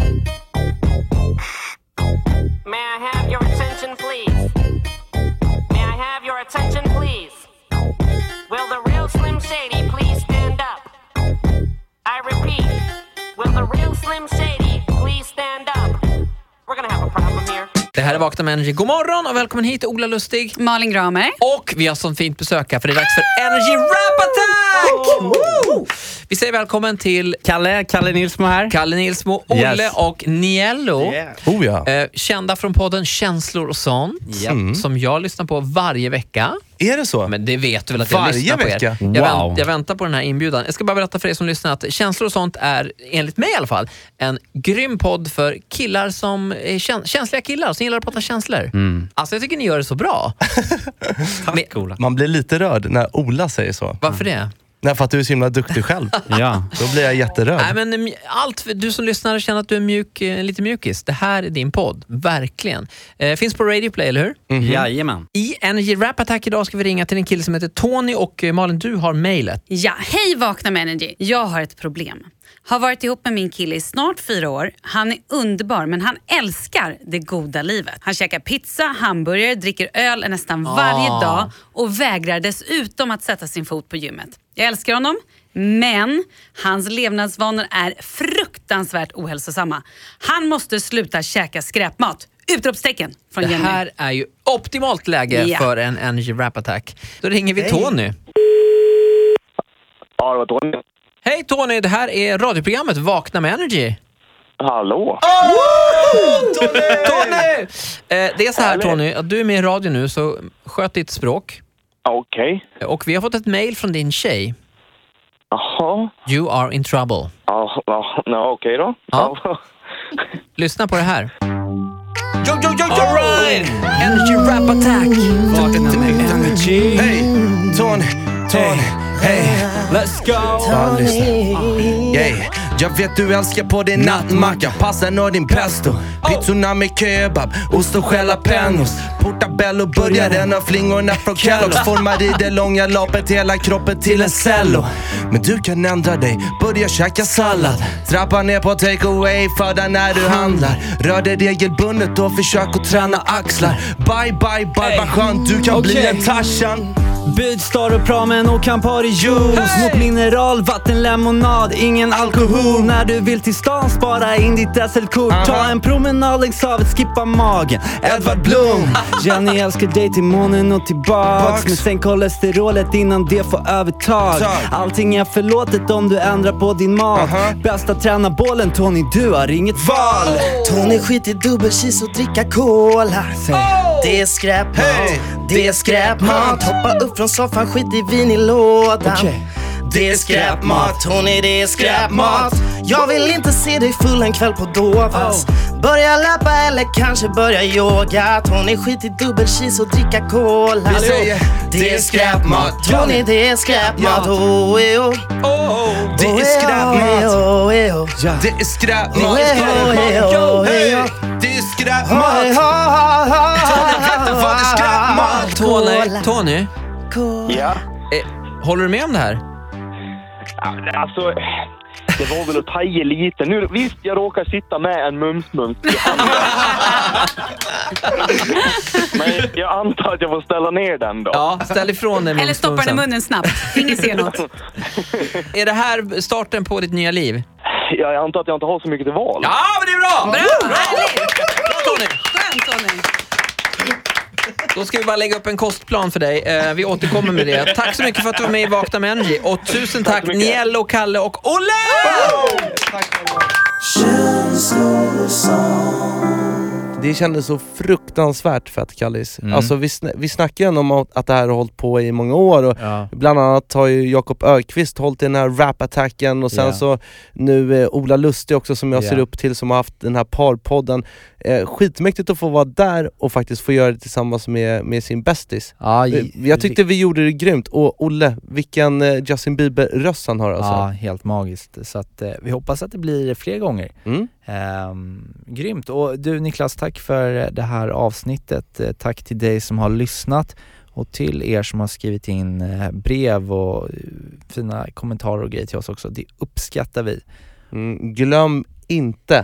May I have your attention please? May I have your attention please? Will the real Slim Shady please stand up? I repeat, will the real Slim Shady please stand up? We're gonna have a problem here. Det här är Vakna med Energy. God morgon och välkommen hit Ola Lustig, Malin Gramer. Och vi har sånt fint besöka för det är dags för Energy Rap Attack! Vi säger välkommen till Kalle Nilsmo här. Kalle Nilsmo, Olle och Niello. Kända från podden Känslor och sånt, som jag lyssnar på varje vecka. Är det så? Men det vet du väl att jag lyssnar på er. Jag väntar på den här inbjudan. Jag ska bara berätta för er som lyssnar att Känslor och sånt är, enligt mig i alla fall, en grym podd för killar som är känsliga killar som gillar att prata känslor. Alltså jag tycker ni gör det så bra. Tack, Ola. Man blir lite rörd när Ola säger så. Varför det? Nej, för att du är så himla duktig själv. Ja. Då blir jag jätterörd. Nej, men du som lyssnar känner att du är lite mjukis. Det här är din podd, verkligen. Finns på Radio Play, eller hur? Jajamän. I Energy Rap Attack idag ska vi ringa till en kille som heter Tony. Och Malin, du har mejlet. Ja, hej Vakna med Energy. Jag har ett problem. Har varit ihop med min kille i snart 4 år. Han är underbar, men han älskar det goda livet. Han käkar pizza, hamburgare, dricker öl nästan varje dag och vägrar dessutom att sätta sin fot på gymmet. Jag älskar honom, men hans levnadsvanor är fruktansvärt ohälsosamma. Han måste sluta käka skräpmat. Utropstecken från Jenny. Det här är ju optimalt läge för en Energy Rap Attack. Då ringer vi Tony. Ja, det var Tony. Hej Tony, det här är radioprogrammet Vakna med Energy. Hallå! Tony! Det är så här Tony, att du är med i radio nu, så sköt ditt språk. Okej. Och vi har fått ett mejl från din tjej. Jaha. You are in trouble. Ja, okej då. Ja. Lyssna på det här. All right! Energy Rap Attack. Vakna med Energy. Hej, Tony. Hey, let's go. Yay. Jag vet du älskar på din nattmacka, passan och din pesto, pizzorna med kebab, ost och jalapenos, portabello, burgaren och flingorna från Kellogg's. Formar i det långa loppet hela kroppen till en cello. Men du kan ändra dig, börja käka sallad, trappa ner på takeaway för där när du handlar. Rör dig regelbundet och försök att träna axlar. Bye, vad skönt du kan bli en Tarzan. Budstar och pramen och Campari-juice, mot mineral, vatten, lemonad, ingen alkohol. När du vill till stan, spara in ditt SL-kort. Ta en promenad längs havet, skippa magen, Edvard Blom. Jenny älskar dig till månen och tillbaks, men sen kolesterolet innan det får övertag. Allting är förlåtet om du ändrar på din mat. Bästa träna bollen, Tony, du har inget val. Tony skit i dubbelkis och dricka cola. Det är skräpmat, det är skräpmat. Hoppa upp från soffan, skit i vin i lådan. Det är skräpmat, Tony, det är skräpmat. Jag vill inte se dig full en kväll på Dovas. Börja löpa eller kanske börja yoga. Tony skit i dubbelkis och dricka cola. Det är skräpmat, Tony, det är skräpmat. Det är skräpmat. Det är skräpmat. Det är skräpmat. Tony? Ja? Håller du med om det här? Alltså, det var väl att ta i lite. Nu, visst, jag råkar sitta med en mums i handen. Men jag antar att jag får ställa ner den då. Ja, ställ ifrån den. Eller stoppa den i munnen snabbt. Ingen ser något. Är det här starten på ditt nya liv? Jag antar att jag inte har så mycket till val. Ja, men det är bra! Bra! Tony. Skönt, Tony. Då ska vi bara lägga upp en kostplan för dig. Vi återkommer med det. Tack så mycket för att du var med i Vakna med Energy. Och tusen tack Niello, Kalle och Olle! Det kändes så fruktansvärt fett, Kallis. Alltså vi snackar ju om att det här har hållit på i många år och bland annat har ju Jakob Ökvist hållit i den här rap-attacken och sen så nu Ola Lustig också som jag ser upp till, som har haft den här parpodden. Skitmäktigt att få vara där och faktiskt få göra det tillsammans med sin bästis. Jag tyckte vi gjorde det grymt. Och Olle, vilken Justin Bieber-röst han har alltså. Ja, helt magiskt. Så att, vi hoppas att det blir fler gånger. Grymt. Och du Niklas, tack för det här avsnittet. Tack till dig som har lyssnat och till er som har skrivit in brev och fina kommentarer och grejer till oss också. Det uppskattar vi. Glöm inte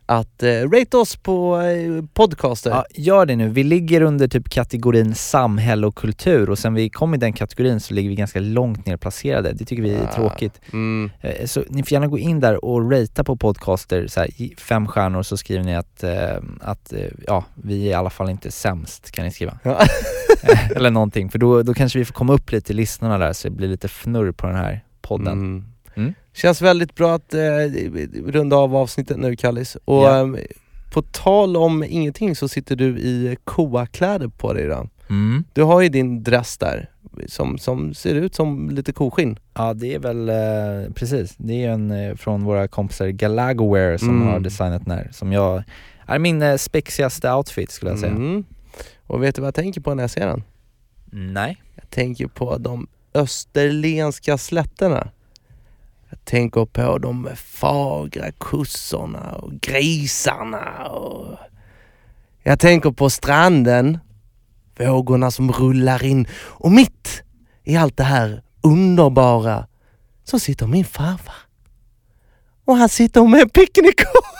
att rate oss på podcaster. Ja, gör det nu. Vi ligger under typ kategorin samhälle och kultur, och sen vi kom i den kategorin så ligger vi ganska långt ner placerade. Det tycker vi är tråkigt. Så ni får gärna gå in där och ratea på podcaster så här, 5 stjärnor, så skriver ni att vi är i alla fall inte sämst, kan ni skriva. Ja. Eller någonting, för då kanske vi får komma upp lite i lyssnarna där, så det blir lite fnurr på den här podden. Känns väldigt bra att runda av avsnittet nu, Kallis. Och på tal om ingenting så sitter du i koakläder på dig idag. Du har ju din dress där som ser ut som lite koskinn. Ja, det är väl precis. Det är en från våra kompisar Galagowear som har designat den här, som jag är min spexigaste outfit, skulle jag säga. Och vet du vad jag tänker på när jag ser den? Nej. Jag tänker på de österlenska slätterna. Jag tänker på de fagra kussorna och grisarna. Och jag tänker på stranden, vågorna som rullar in. Och mitt i allt det här underbara så sitter min farfar. Och han sitter med en picknickkorg.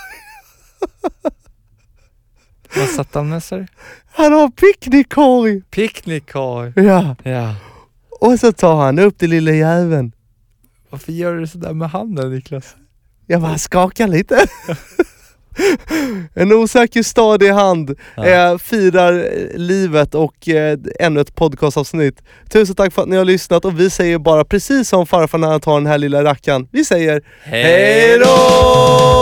Vad satt han med, sig? Han har picknickkorg. Picknickkorg? Ja. Och så tar han upp den lilla jäveln. Varför gör du sådär med handen, Niklas? Jag bara skakar lite. En osäker stadig hand firar livet och ännu ett podcastavsnitt. Tusen tack för att ni har lyssnat, och vi säger bara precis som farfar när han tar den här lilla rackan. Vi säger hej då!